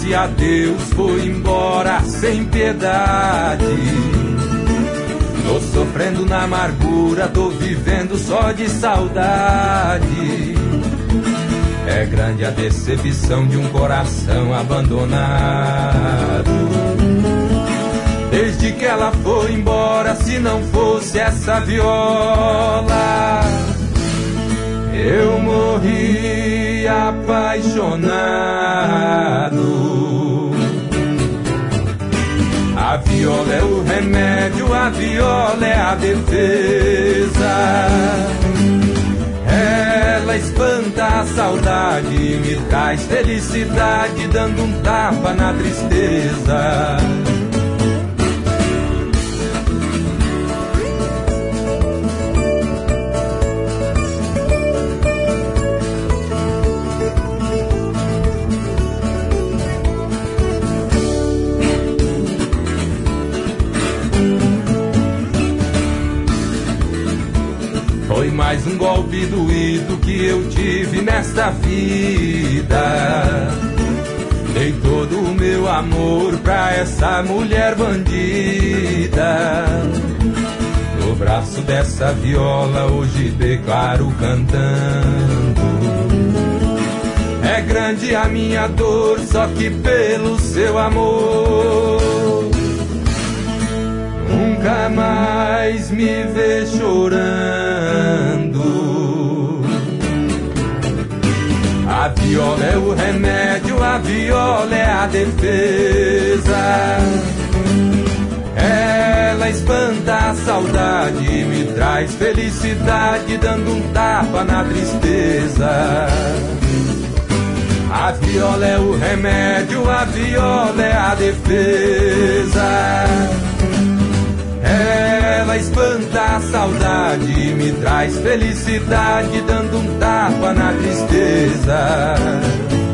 disse adeus, foi embora sem piedade. Tô sofrendo na amargura, tô vivendo só de saudade. É grande a decepção de um coração abandonado. Desde que ela foi embora, se não fosse essa viola, eu morri apaixonado. A viola é o remédio, a viola é a defesa. Ela espanta a saudade, me traz felicidade, dando um tapa na tristeza. Foi mais um golpe doído que eu tive nesta vida. Dei todo o meu amor pra essa mulher bandida. No braço dessa viola hoje declaro cantando. É grande a minha dor, só que pelo seu amor nunca mais me vê chorando. A viola é o remédio, a viola é a defesa. Ela espanta a saudade, me traz felicidade, dando um tapa na tristeza. A viola é o remédio, a viola é a defesa. Ela espanta a saudade, me traz felicidade, dando um tapa na tristeza.